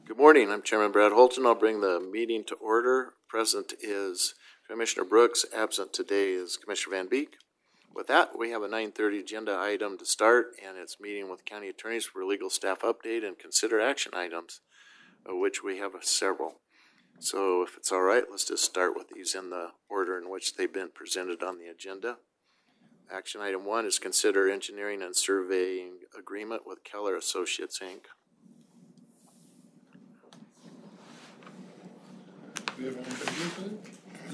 Good morning. I'm Chairman Brad Holton. I'll bring the meeting to order. Present is Commissioner Brooks. Absent today is Commissioner Van Beek. With that, we have a 9:30 agenda item to start, and it's meeting with county attorneys for legal staff update and consider action items, of which we have several. So if it's all right, let's just start with these in the order in which they've been presented on the agenda. Action item 1 is consider engineering and surveying agreement with Keller Associates, Inc. Do you have anything to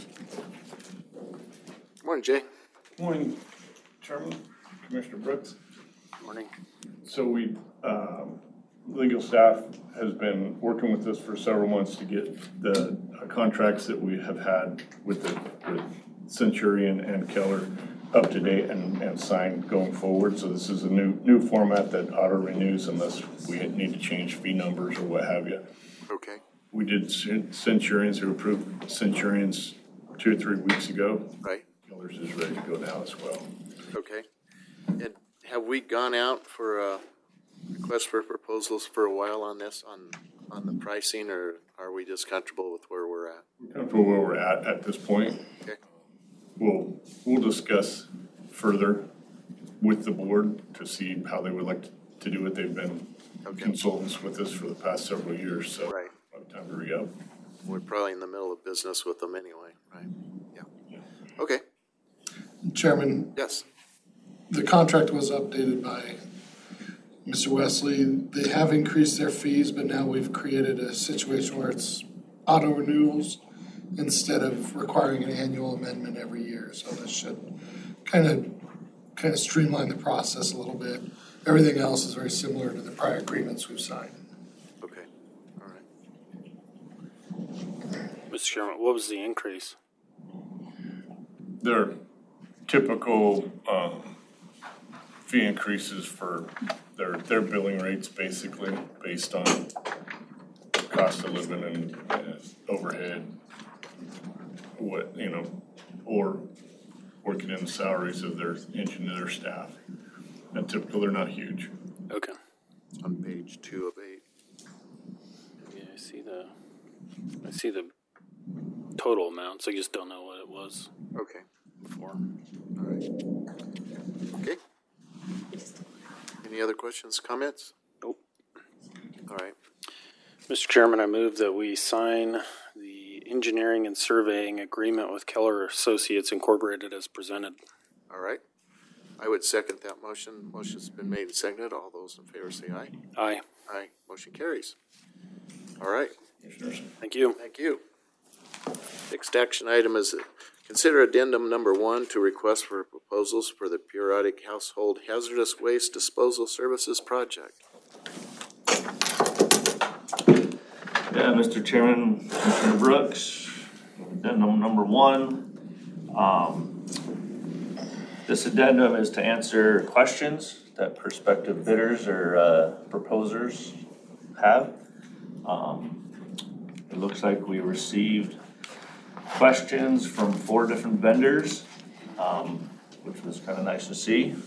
Good morning, Jay. Good morning, Chairman, Commissioner Brooks. Good morning. So we, legal staff has been working with us for several months to get the contracts that we have had with Centurion and Keller up to date and signed going forward. So this is a new format that auto renews unless we need to change fee numbers or what have you. Okay. We did Centurions, who approved Centurions 2 or 3 weeks ago. Right. Keller's is ready to go now as well. Okay. And have we gone out for a request for proposals for a while on this, on the pricing, or are we just comfortable with where we're at? We're comfortable where we're at this point. Okay. We'll discuss further with the board to see how they would like to do it. They've been consultants with us for the past several years, so right. Time to re-up. We're probably in the middle of business with them anyway, right? Yeah. Okay. Chairman, yes. The contract was updated by Mr. Wesley. They have increased their fees, but now we've created a situation where it's auto renewals instead of requiring an annual amendment every year. So this should kind of streamline the process a little bit. Everything else is very similar to the prior agreements we've signed. Okay. All right. Mr. Chairman, what was the increase? Their typical fee increases for their billing rates, basically based on cost of living and overhead, or working in the salaries of their engineer staff. And typically, they're not huge. Okay. On page 2 of 8. Yeah, I see the total amounts. I just don't know what it was Okay. before. All right. Okay. Any other questions, comments? Nope. All right. Mr. Chairman, I move that we sign the engineering and surveying agreement with Keller Associates Incorporated as presented. All right. I would second that motion. Motion's been made and seconded. All those in favor say aye. Aye. Aye. Motion carries. All right. Thank you. Thank you. Next action item is consider addendum number 1 to request for proposals for the periodic household hazardous waste disposal services project. Yeah, Mr. Chairman, Commissioner Brooks, addendum number 1. This addendum is to answer questions that prospective bidders or proposers have. It looks like we received questions from 4 different vendors, which was kind of nice to see.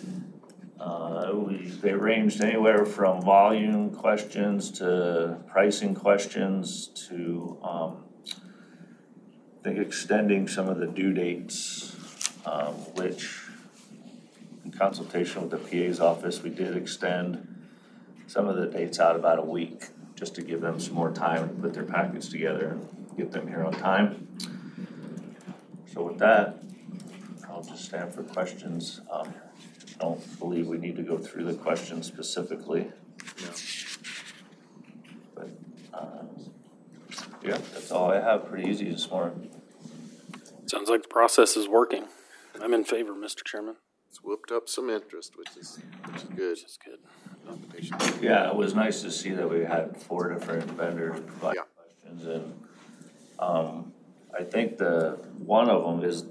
They ranged anywhere from volume questions to pricing questions to I think extending some of the due dates, which in consultation with the PA's office, we did extend some of the dates out about a week just to give them some more time to put their package together and get them here on time. So with that, I'll just stand for questions. I don't believe we need to go through the questions specifically. No. But yeah, that's all I have. Pretty easy this morning. Sounds like the process is working. I'm in favor, Mr. Chairman. It's whooped up some interest, which is good. It's good. Yeah, it was nice to see that we had 4 different vendors provide questions, and I think one of them is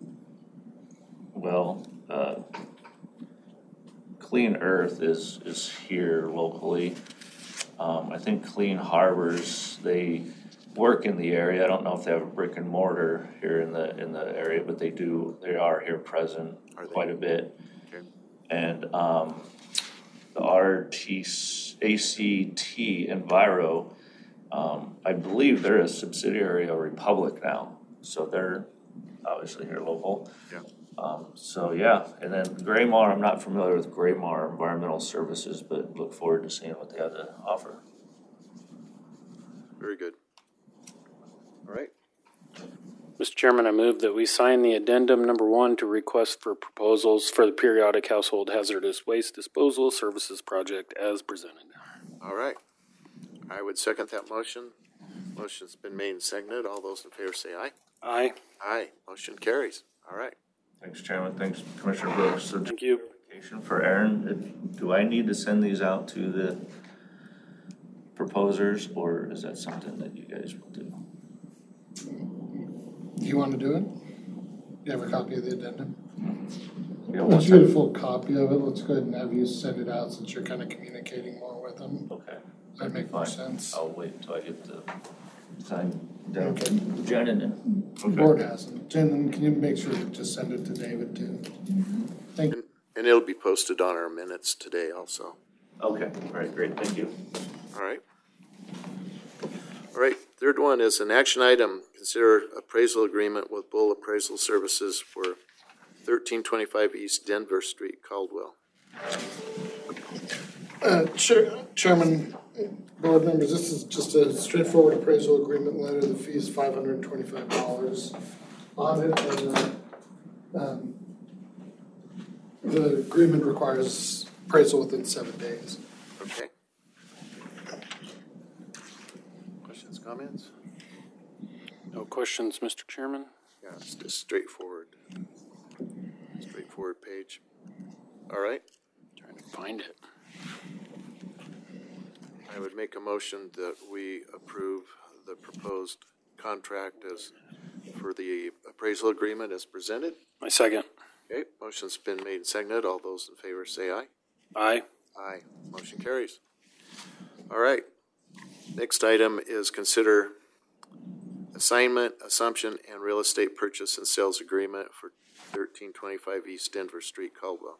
Clean Earth is here locally. I think Clean Harbors, they work in the area. I don't know if they have a brick and mortar here in the area, but they are here present quite a bit. Okay. And the ACT Enviro I believe they're a subsidiary of Republic now, so they're obviously here local. Yeah. So yeah, and then Graymar, I'm not familiar with Graymar Environmental Services, but look forward to seeing what they have to offer. Very good. All right. Mr. Chairman, I move that we sign the addendum number 1 to request for proposals for the periodic household hazardous waste disposal services project as presented. All right. I would second that motion. Motion's been made and seconded. All those in favor say aye. Aye. Aye. Motion carries. All right. Thanks, Chairman. Thanks, Commissioner Brooks. So Thank you. for Aaron, do I need to send these out to the proposers, or is that something that you guys will do? Do you want to do it? You have a copy of the addendum? Yeah, Once you get a full copy of it, let's go ahead and have you send it out since you're kind of communicating more with them. Okay. That'd make more sense. I'll wait until I get the sign down Okay. from Jen and then. The board hasn't. Jen, can you make sure to just send it to David too? Thank you. And it'll be posted on our minutes today also. Okay, all right, great, thank you. All right. All right. Third one is an action item. Consider appraisal agreement with Bull Appraisal Services for 1325 East Denver Street, Caldwell. Chairman, board members, this is just a straightforward appraisal agreement letter. The fee is $525 on it, and the agreement requires appraisal within 7 days. Okay. Questions, comments? No questions, Mr. Chairman? Yeah, it's just straightforward page. All right. Trying to find it. I would make a motion that we approve the proposed contract as for the appraisal agreement as presented. My second. Okay, motion's been made and seconded. All those in favor say aye. Aye. Aye. Motion carries. All right. Next item is consider assignment, assumption, and real estate purchase and sales agreement for 1325 East Denver Street, Caldwell.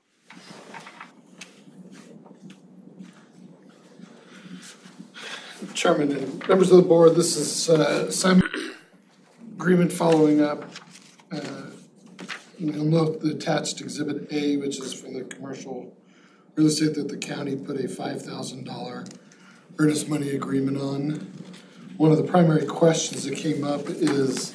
Chairman and members of the board, this is assignment agreement following up. You'll note the attached Exhibit A, which is for the commercial real estate that the county put a $5,000 earnest money agreement on. One of the primary questions that came up is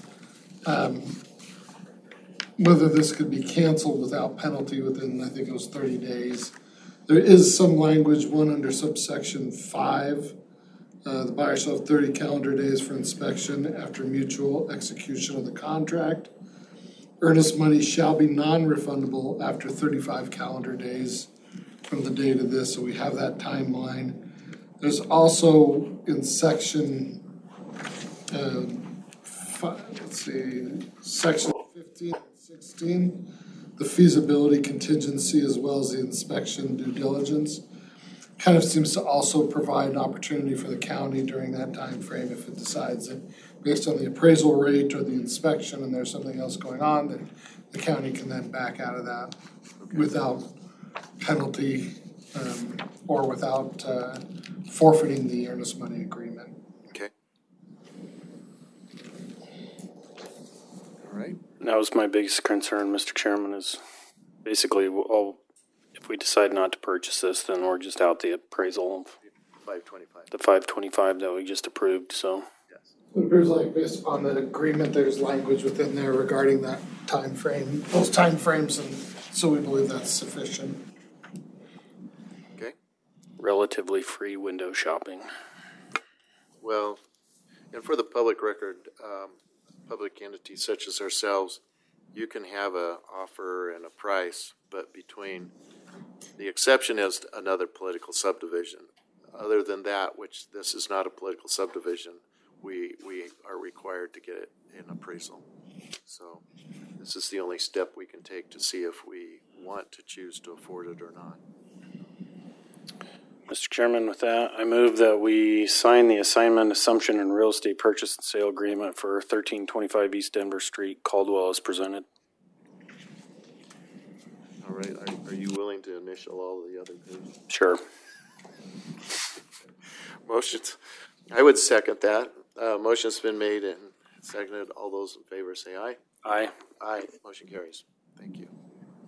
whether this could be canceled without penalty within, I think it was 30 days. There is some language, one under subsection 5. The buyer shall have 30 calendar days for inspection after mutual execution of the contract. Earnest money shall be non-refundable after 35 calendar days from the date of this, so we have that timeline. There's also in section, section 15 and 16, the feasibility contingency as well as the inspection due diligence. Kind of seems to also provide an opportunity for the county during that time frame if it decides that based on the appraisal rate or the inspection and there's something else going on, that the county can then back out of that without penalty or without forfeiting the earnest money agreement. Okay. All right. That was my biggest concern, Mr. Chairman, is basically if we decide not to purchase this, then we're just out the appraisal of 525. the 525 that we just approved, so. Yes. It appears like based upon the agreement, there's language within there regarding that time frame, those time frames, and so we believe that's sufficient. Okay. Relatively free window shopping. Well, and for the public record, public entities such as ourselves, you can have a offer and a price, but between the exception is another political subdivision. Other than that, which this is not a political subdivision, we are required to get it in appraisal. So this is the only step we can take to see if we want to choose to afford it or not. Mr. Chairman, with that, I move that we sign the assignment, assumption, and real estate purchase and sale agreement for 1325 East Denver Street, Caldwell, as presented. All right, are you willing to initial all of the other pages? Sure. I would second that. Motion's been made and seconded. All those in favor say aye. Aye. Aye. Motion carries. Thank you.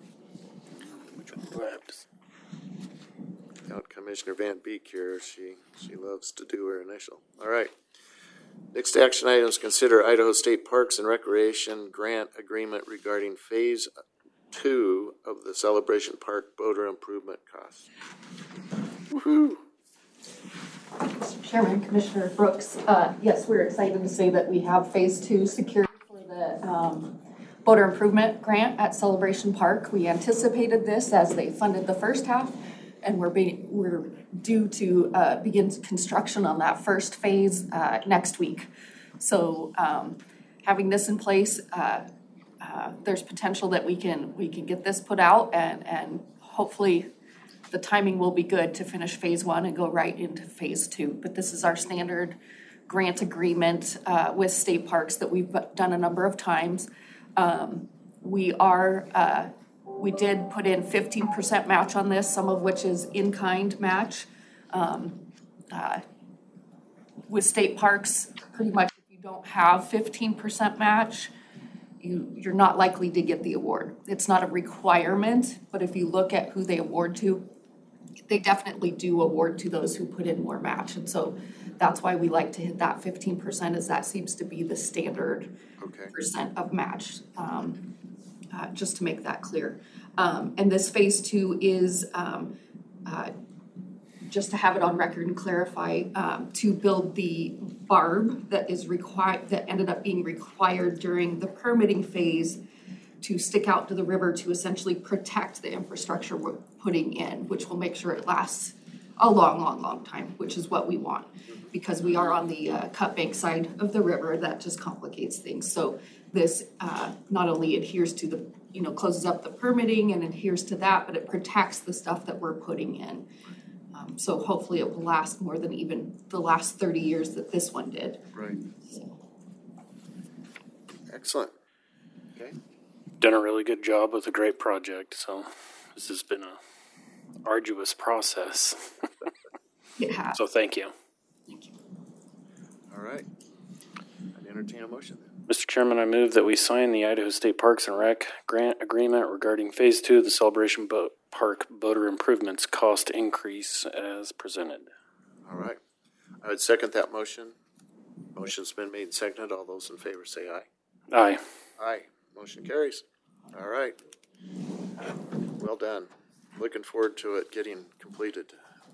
Got Commissioner Van Beek here. She loves to do her initial. All right. Next action items, consider Idaho State Parks and Recreation grant agreement regarding Phase 2 of the Celebration Park boater improvement costs. Woohoo! Mr. Chairman, Commissioner Brooks, yes, we're excited to say that we have Phase 2 secured for the boater improvement grant at Celebration Park. We anticipated this as they funded the first half, and we're due to begin construction on that first phase next week. So having this in place, there's potential that we can get this put out, and hopefully the timing will be good to finish Phase 1 and go right into Phase 2. But this is our standard grant agreement with state parks that we've done a number of times. We did put in 15% match on this, some of which is in-kind match. With state parks, pretty much if you don't have 15% match, you're not likely to get the award. It's not a requirement, but if you look at who they award to, they definitely do award to those who put in more match. And so that's why we like to hit that 15%, as that seems to be the standard percent of match, just to make that clear. And this Phase 2 is, just to have it on record and clarify, to build the barb that is required, that ended up being required during the permitting phase to stick out to the river to essentially protect the infrastructure we're putting in, which will make sure it lasts a long, long, long time, which is what we want, because we are on the cut bank side of the river. That just complicates things. So this not only adheres to the, closes up the permitting and adheres to that, but it protects the stuff that we're putting in. So hopefully it will last more than even the last 30 years that this one did. Right. So. Excellent. Okay. Done a really good job with a great project, so this has been a arduous process. It has. So thank you. Thank you. All right. I'd entertain a motion then. Mr. Chairman, I move that we sign the Idaho State Parks and Rec grant agreement regarding Phase 2 of the Celebration Park boater improvements cost increase as presented. All right. I would second that motion. Motion's been made and seconded. All those in favor say aye. Aye. Aye. Motion carries. All right. Well done. Looking forward to it getting completed.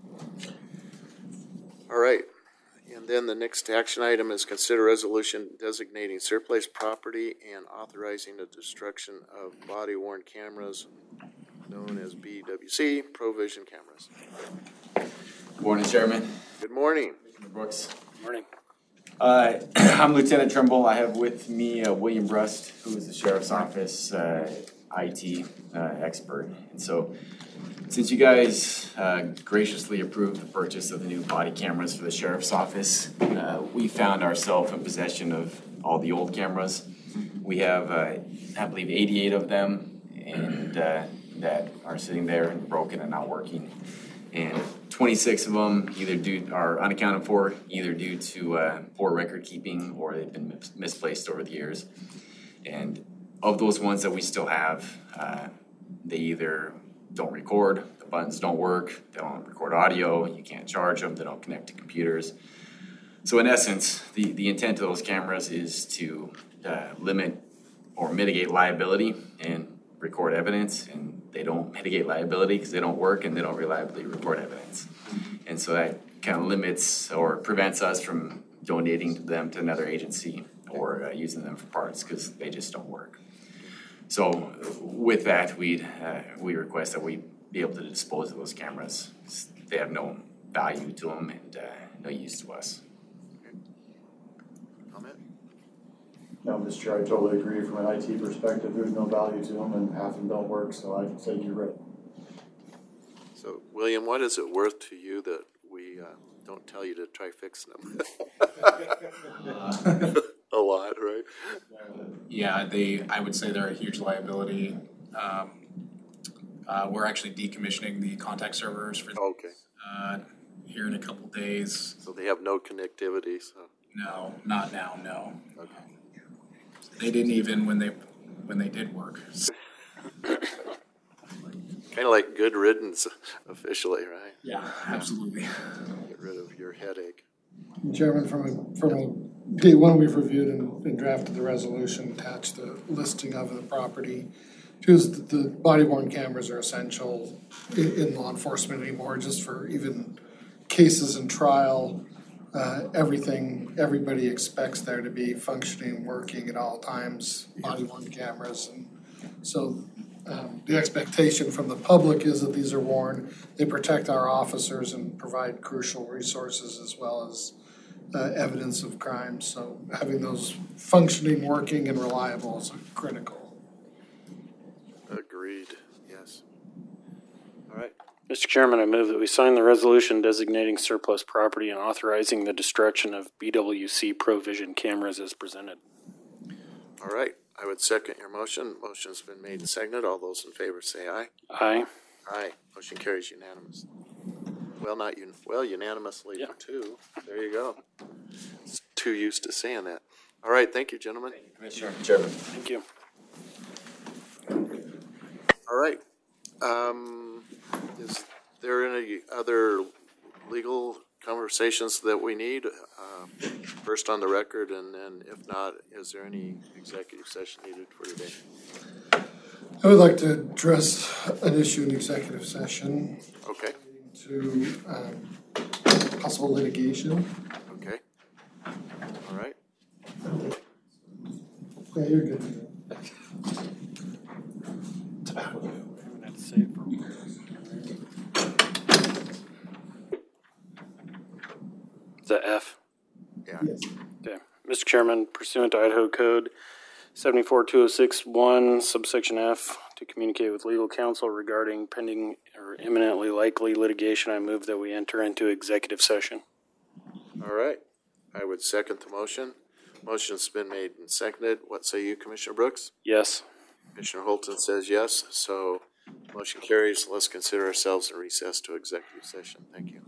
All right. And then the next action item is consider resolution designating surplus property and authorizing the destruction of body-worn cameras known as BWC ProVision cameras. Good morning, Chairman. Good morning. Commissioner Brooks. Good morning. I'm Lieutenant Trimble. I have with me William Brust, who is the Sheriff's Office IT expert. And so, since you guys graciously approved the purchase of the new body cameras for the Sheriff's Office, we found ourselves in possession of all the old cameras. We have, I believe, 88 of them, and that are sitting there and broken and not working. And 26 of them are unaccounted for, either due to poor record keeping or they've been misplaced over the years. And of those ones that we still have, they either don't record, the buttons don't work, they don't record audio, you can't charge them, they don't connect to computers. So in essence, the intent of those cameras is to limit or mitigate liability and record evidence, and they don't mitigate liability because they don't work and they don't reliably record evidence. And so that kind of limits or prevents us from donating them to another agency or using them for parts because they just don't work. So with that, we request that we be able to dispose of those cameras. They have no value to them and no use to us. Comment? No, Mr. Chair, I totally agree. From an IT perspective, there's no value to them and half of them don't work, so I'd say you're right. So, William, what is it worth to you that we don't tell you to try fixing them? A lot, right? Yeah, I would say they're a huge liability. We're actually decommissioning the contact servers for Okay. here in a couple days. So they have no connectivity, so, No, not now, no. okay. They didn't even when they did work. Kind of like good riddance officially, right? Yeah, absolutely. Get rid of your headache. Chairman, from day one, we've reviewed and drafted the resolution, attached the listing of the property. Because the body worn cameras are essential in law enforcement anymore, just for even cases in trial. Everybody expects there to be functioning, working at all times, body worn cameras. And so the expectation from the public is that these are worn. They protect our officers and provide crucial resources as well as evidence of crime. So having those functioning, working, and reliable is critical. Agreed, yes. All right, Mr. Chairman, I move that we sign the resolution designating surplus property and authorizing the destruction of BWC ProVision cameras as presented. all right. I would second your motion. Motion's been made and seconded. All those in favor say aye. Aye. Aye. Motion carries unanimous. Well, unanimously Yeah. for two. There you go. It's too used to saying that. All right, thank you, gentlemen. Commissioner Chairman. Thank you. All right. Is there any other legal conversations that we need? First on the record, and then if not, is there any executive session needed for today? I would like to address an issue in executive session Okay, to possible litigation. okay. All right. Yeah, you're good. Is that F? Yeah. Yes. Okay. Mr. Chairman, pursuant to Idaho Code 742061, subsection F, to communicate with legal counsel regarding pending or imminently likely litigation, I move that we enter into executive session. All right. I would second the motion. Motion's been made and seconded. What say you, Commissioner Brooks? Yes. Commissioner Holton says yes, so motion carries. Let's consider ourselves in recess to executive session. Thank you.